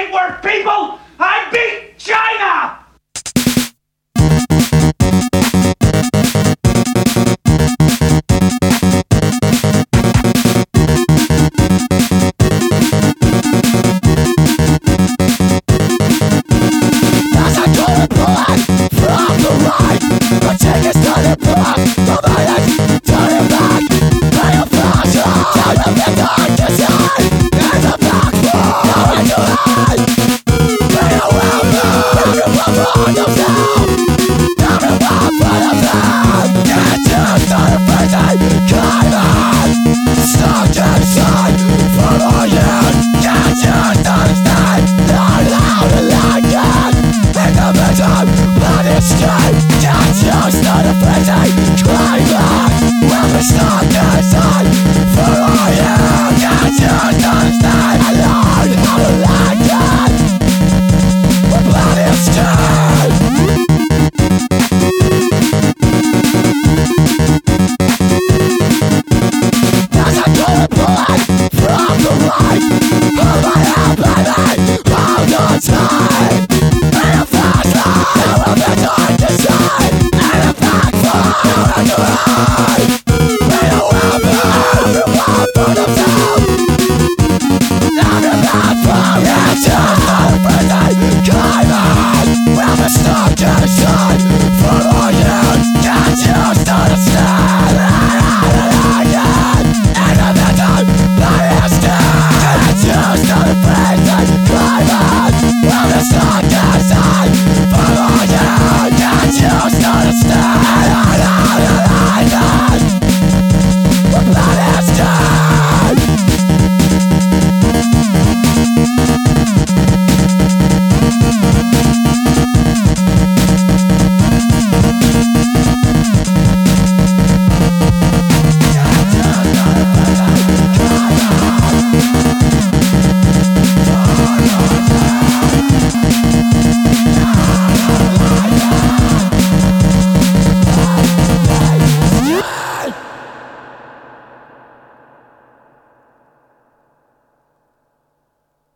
ain't worth people! I beat China! As I go to blood from the right, the take is turning back, the minute turning back, by a fashion, down to the dark design, and the back wall, now in your hand, bring a weapon, everyone on the ground, everyone for the ground, get to the person, climb on, stuck inside, follow you, get to understand, not loud and like it. In the middle, but it's time. Can't just not a friendly climb back. When we start the sun, for all you can't just understand. I learned how to like it, but it's time. As I go to